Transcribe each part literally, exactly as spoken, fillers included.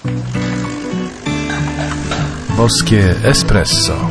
Boskie Espresso.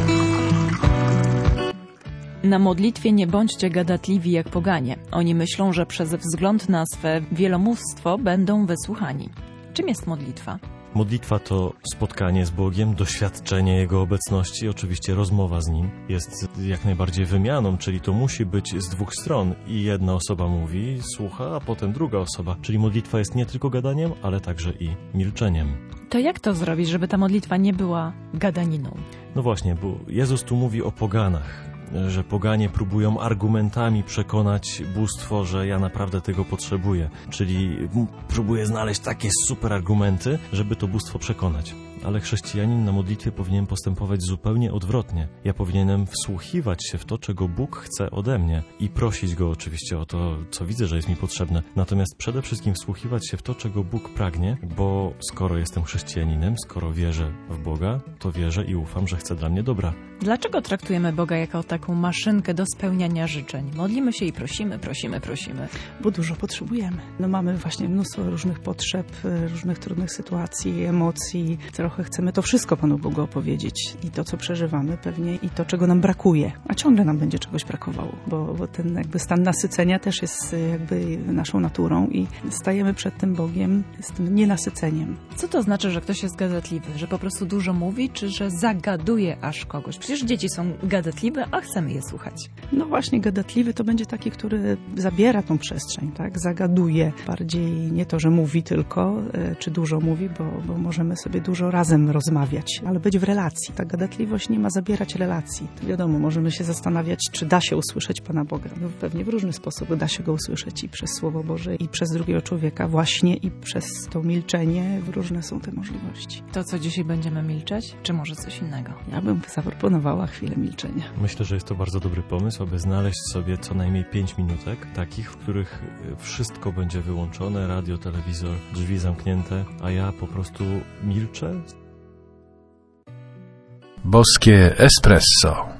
Na modlitwie nie bądźcie gadatliwi jak poganie. Oni myślą, że przez wzgląd na swe wielomówstwo będą wysłuchani. Czym jest modlitwa? Modlitwa to spotkanie z Bogiem, doświadczenie Jego obecności, oczywiście rozmowa z Nim jest jak najbardziej wymianą, czyli to musi być z dwóch stron i jedna osoba mówi, słucha, a potem druga osoba, czyli modlitwa jest nie tylko gadaniem, ale także i milczeniem. To jak to zrobić, żeby ta modlitwa nie była gadaniną? No właśnie, bo Jezus tu mówi o poganach, że poganie próbują argumentami przekonać bóstwo, że ja naprawdę tego potrzebuję. Czyli próbuje znaleźć takie super argumenty, żeby to bóstwo przekonać. Ale chrześcijanin na modlitwie powinien postępować zupełnie odwrotnie. Ja powinienem wsłuchiwać się w to, czego Bóg chce ode mnie i prosić Go oczywiście o to, co widzę, że jest mi potrzebne. Natomiast przede wszystkim wsłuchiwać się w to, czego Bóg pragnie, bo skoro jestem chrześcijaninem, skoro wierzę w Boga, to wierzę i ufam, że chce dla mnie dobra. Dlaczego traktujemy Boga jako taką maszynkę do spełniania życzeń? Modlimy się i prosimy, prosimy, prosimy. Bo dużo potrzebujemy. No mamy właśnie mnóstwo różnych potrzeb, różnych trudnych sytuacji, emocji. Trochę chcemy to wszystko Panu Bogu opowiedzieć. I to, co przeżywamy pewnie, i to, czego nam brakuje. A ciągle nam będzie czegoś brakowało, bo, bo ten jakby stan nasycenia też jest jakby naszą naturą i stajemy przed tym Bogiem z tym nienasyceniem. Co to znaczy, że ktoś jest gadatliwy? Że po prostu dużo mówi, czy że zagaduje aż kogoś? Przecież dzieci są gadatliwe, a chcemy je słuchać. No właśnie, gadatliwy to będzie taki, który zabiera tą przestrzeń, tak? Zagaduje. Bardziej nie to, że mówi tylko, czy dużo mówi, bo, bo możemy sobie dużo razem rozmawiać, ale być w relacji. Ta gadatliwość nie ma zabierać relacji. To wiadomo, możemy się zastanawiać, czy da się usłyszeć Pana Boga. No pewnie w różny sposób da się Go usłyszeć i przez Słowo Boże, i przez drugiego człowieka właśnie, i przez to milczenie. Różne są te możliwości. To, co dzisiaj będziemy milczeć, czy może coś innego? Ja bym zaproponowała chwilę milczenia. Myślę, że jest to bardzo dobry pomysł, aby znaleźć sobie co najmniej pięć minutek, takich, w których wszystko będzie wyłączone, radio, telewizor, drzwi zamknięte, a ja po prostu milczę. Boskie Espresso.